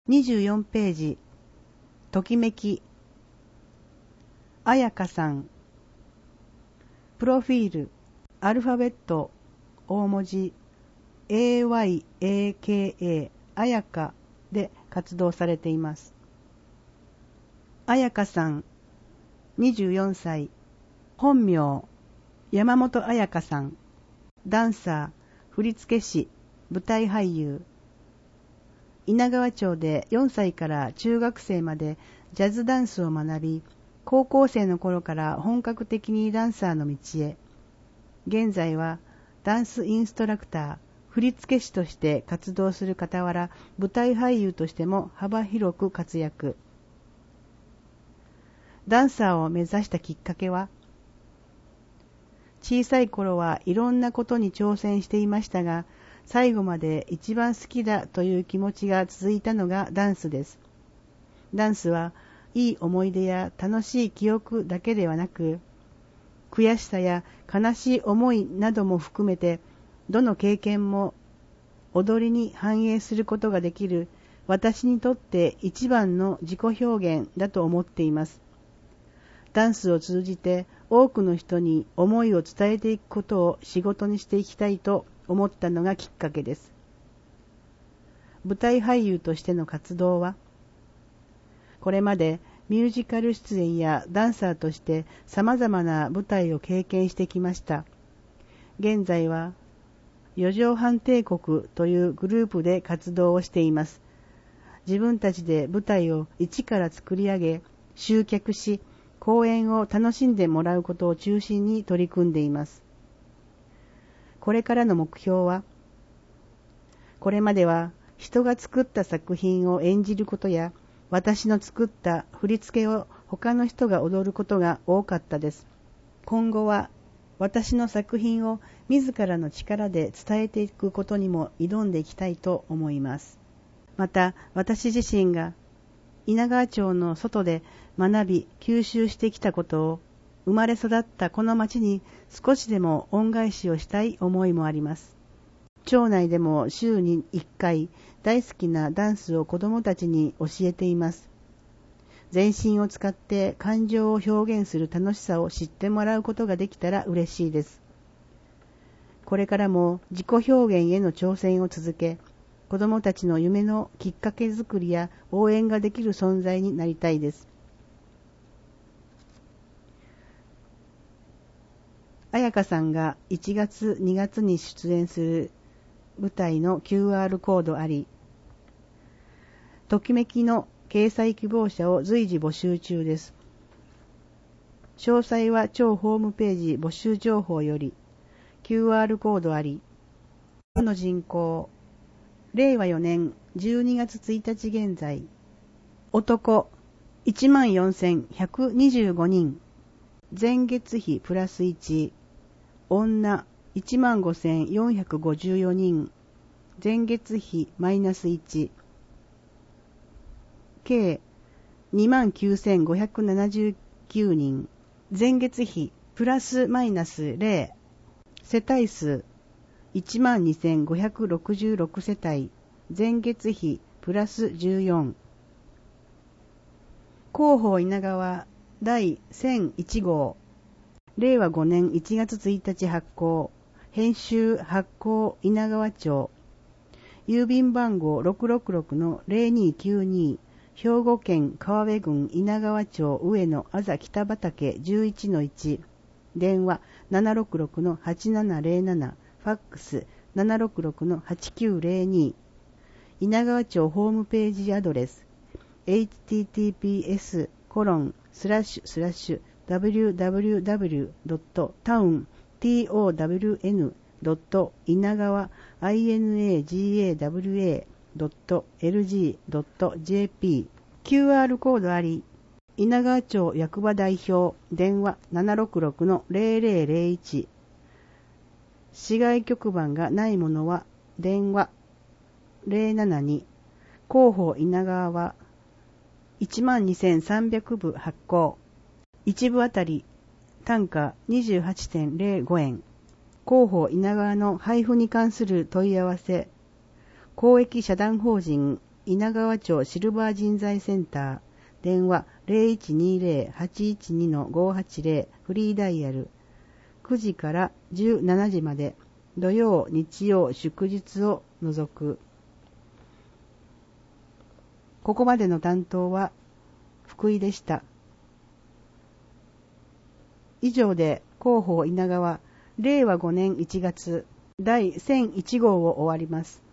24ページ、ときめき。あやかさん。プロフィール、アルファベット、大文字、AYAKA、あやかで活動されています。あやかさん、24歳、本名、山本あやかさん、ダンサー、振付師、舞台俳優。稲川町で4歳から中学生までジャズダンスを学び、高校生の頃から本格的にダンサーの道へ。現在はダンスインストラクター、振付師として活動する傍ら、舞台俳優としても幅広く活躍。ダンサーを目指したきっかけは、小さい頃はいろんなことに挑戦していましたが、最後まで一番好きだという気持ちが続いたのがダンスです。ダンスはいい思い出や楽しい記憶だけではなく、悔しさや悲しい思いなども含めて、どの経験も踊りに反映することができる私にとって一番の自己表現だと思っています。ダンスを通じて多くの人に思いを伝えていくことを仕事にしていきたいと思ったのがきっかけです。舞台俳優としての活動は、これまでミュージカル出演やダンサーとして様々な舞台を経験してきました。現在は四畳半帝国というグループで活動をしています。自分たちで舞台を一から作り上げ、集客し、公演を楽しんでもらうことを中心に取り組んでいます。これからの目標は、これまでは人が作った作品を演じることや、私の作った振り付けを他の人が踊ることが多かったです。今後は私の作品を自らの力で伝えていくことにも挑んでいきたいと思います。また私自身が稲川町の外で学び吸収してきたことを、生まれ育ったこの町に少しでも恩返しをしたい思いもあります。町内でも週に1回大好きなダンスを子どもたちに教えています。全身を使って感情を表現する楽しさを知ってもらうことができたら嬉しいです。これからも自己表現への挑戦を続け、子どもたちの夢のきっかけ作りや応援ができる存在になりたいです。あやかさんが1月2月に出演する舞台の QR コードあり、ときめきの掲載希望者を随時募集中です。詳細は町ホームページ募集情報より、QR コードあり、の人口、令和4年12月1日現在、男 14,125 人、前月比プラス1、女 15,454 人、前月比マイナス1、計 29,579 人、前月比プラスマイナス0、世帯数 12,566 世帯、前月比プラス14。広報稲川第1001号、令和5年1月1日発行、編集発行稲川町、郵便番号 666-0292、兵庫県川辺郡稲川町上野あざ北畑 11-1、電話 766-8707、ファックス 766-8902、稲川町ホームページアドレス https://www.town.inagawa.lg.jp QR コードあり、稲川町役場代表電話 766-0001、市外局番がないものは電話072、広報稲川は 12,300 部発行、1部あたり単価 28.05 円、広報稲川の配布に関する問い合わせ、公益社団法人稲川町シルバー人材センター、電話 0120-812-580 フリーダイヤル、9時から17時まで、土曜、日曜、祝日を除く。ここまでの担当は福井でした。以上で広報稲川令和5年1月第1001号を終わります。